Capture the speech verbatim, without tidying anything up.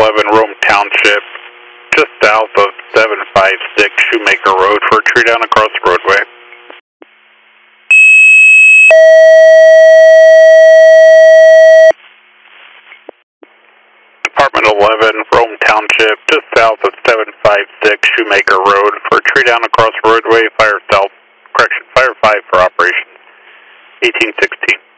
eleven, Rome Township, just south of seven five six Shoemaker Road for a tree down across the roadway. Department eleven, Rome Township, just south of seven five six Shoemaker Road for a tree down across the roadway. Fire south, correction, fire five for operation eighteen sixteen.